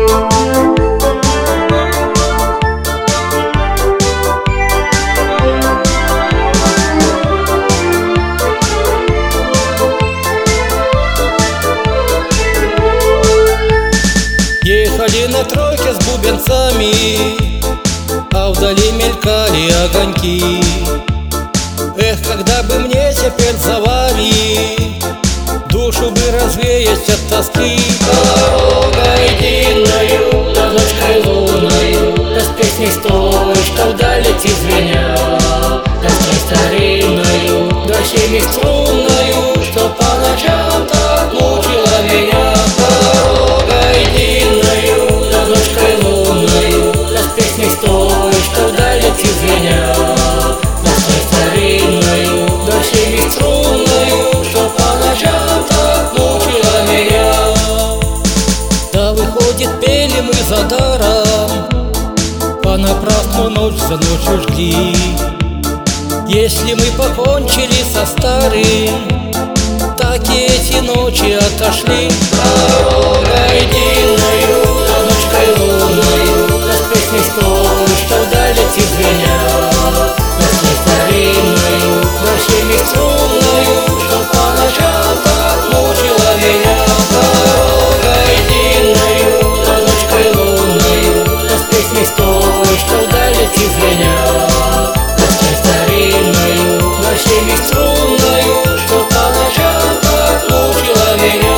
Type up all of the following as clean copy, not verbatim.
Ехали на тройке с бубенцами, а вдали мелькали огоньки. Эх, когда бы мне теперь за вами душу бы развеять от тоски. Дорогой длинною, да ночкой лунною, да с песней с той, что вдаль летит звеня, да с той старинною, да семиструнною, что по ночам так мучила меня. Дорогой длинною, да ночкой лунною, да с песней с той, что вдаль летит звеня, да с той старинною, да семиструнною, что по ночам так мучила меня. Да выходит, пели мы за даром, понапрасну ночь за ночью жгли. Если мы покончили со старым, так и эти ночи отошли. Дорогой длинною, да ночкой лунною, да с песней с той, что вдаль летит звеня, да с той старинною, да семиструнною, что по ночам так мучила меня. Дорогой длинною, да ночкой лунною, да с песней с той, что вдаль летит звеня, да с той старинною, да семиструнною, что по ночам так мучила меня.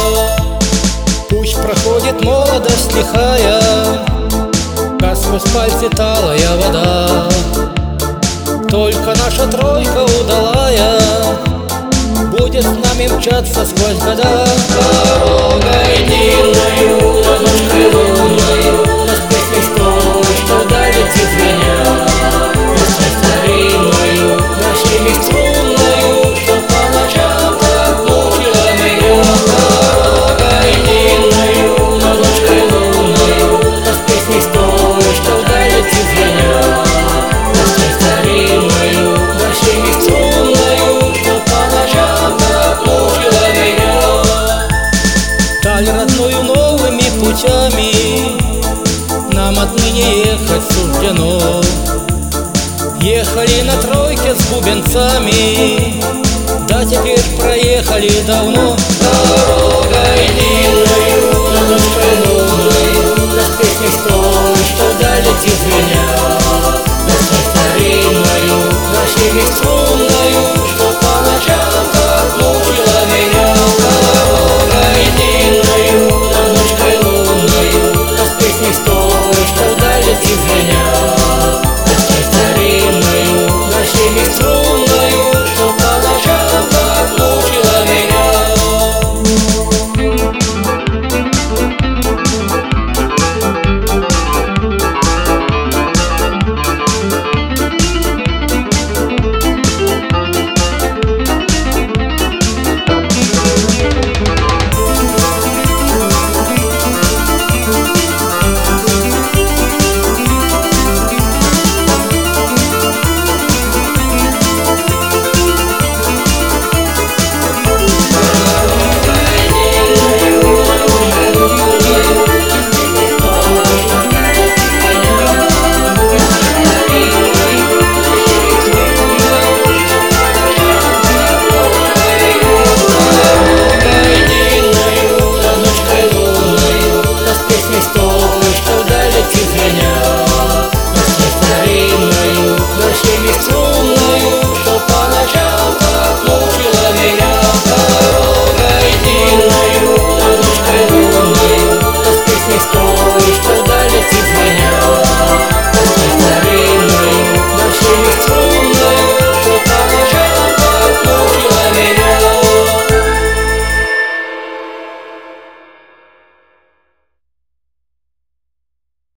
Пусть проходит молодость лихая, как сквозь пальцы талая вода. Только наша тройка удалая будет с нами мчаться сквозь года. Дорогой длинною, да ночкой лунною, да с песней с той, что вдаль летит звеня, да с той старинною, да семиструнною, что по ночам так мучила меня. Дорогой длинною, да ночкой лунною, да с песней с той, что вдаль летит звеня, да с той старинною, да семиструнною, что по ночам так мучила меня. Даль родную новыми путями нам отныне ехать суждено. Ехали на тройке с бубенцами, да теперь проехали давно. Дорогой длинною,